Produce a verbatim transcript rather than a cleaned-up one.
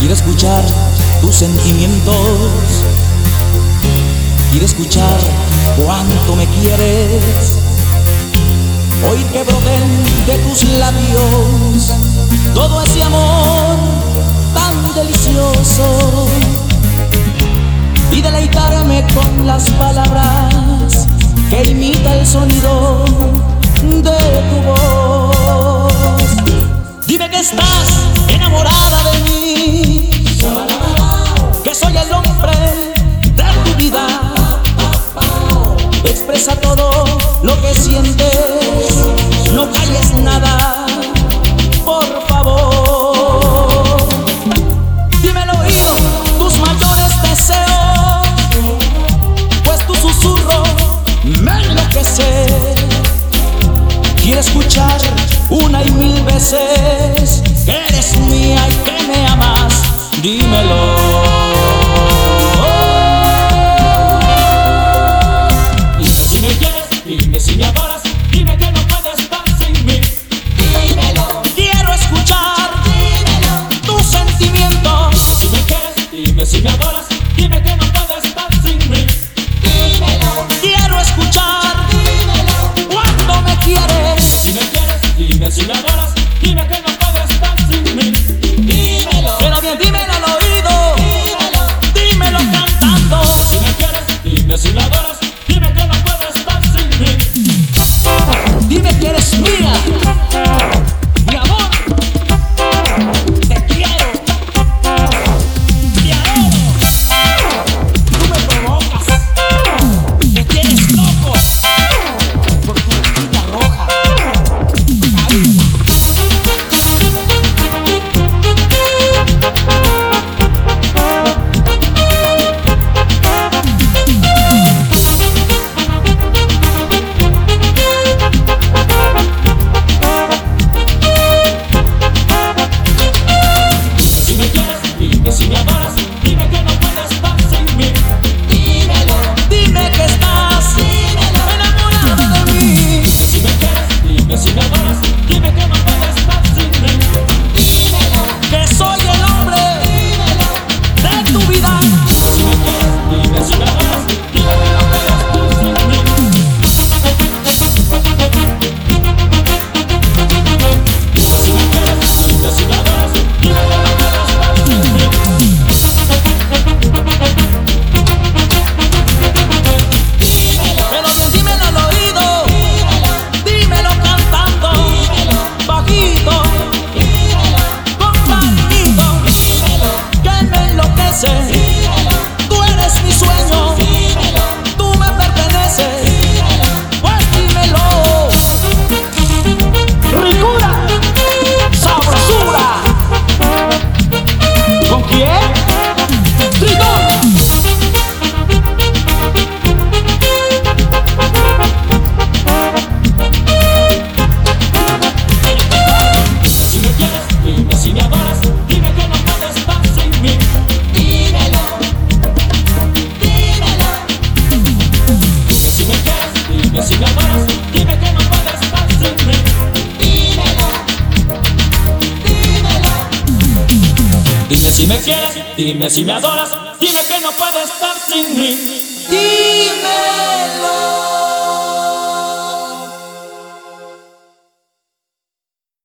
Quiero escuchar tus sentimientos, quiero escuchar cuánto me quieres. Oír que broten de tus labios todo ese amor tan delicioso y deleitarme con las palabras que imita el sonido de tu voz. Dime que estás enamorada de mí, que soy el hombre de tu vida. Expresa todo lo que sientes, no calles nada, por favor. Dime al oído tus mayores deseos, pues tu susurro me enloquece. Quiero escuchar una y mil veces que eres mía y que me amas, dímelo. Dime si me adoras, dime que no puedes estar sin mí. Dímelo. Quiero escuchar, Dímelo. tus sentimientos. Dime si me quieres, dime si me adoras, dime que no puedes estar sin mí. Dímelo. Quiero escuchar, Dímelo. cuánto me quieres. Si me quieres, dime si me adoras, dime que no puedes estar sin mí. Dímelo. Pero bien, dímelo al oído, Dímelo. dímelo cantando. Si me quieres, dime si me adoras, dime que no puedes estar sin mí. Dime que eres mía, mi amor. Te quiero, te adoro. Tú me provocas, me tienes loco por tu boquita roja. Ay. Si me quieres, dime si me adoras, dime que no puedes estar sin mí. Dímelo. Dime que estás enamorado de mí. Si me quieres, dime si me adoras, dime que no puedes estar sin mí. Dímelo. Que soy el hombre de tu vida. Si me quieres, dime si me adoras, dime que no puedes estar sin mí. Si me quieres, dime si me adoras, dime que no puedes estar sin mí. Pero bien, dímelo al oído, dímelo cantando, bajito, con cariñito, que me enloquece. Tú eres mi sueño, tú me perteneces, pues dímelo. Ricura, sabrosura. ¿Con quién? Tritón. Si me quieres, dime si me adoras, dime que no puedes estar sin mí. Dímelo. Dímelo. Dime si me quieres, dime si me adoras, dime que no puedes estar sin mí. Dímelo. Dímelo. Dime si me quieres, dime si me adoras, dime que no puedes estar sin mí. Dímelo.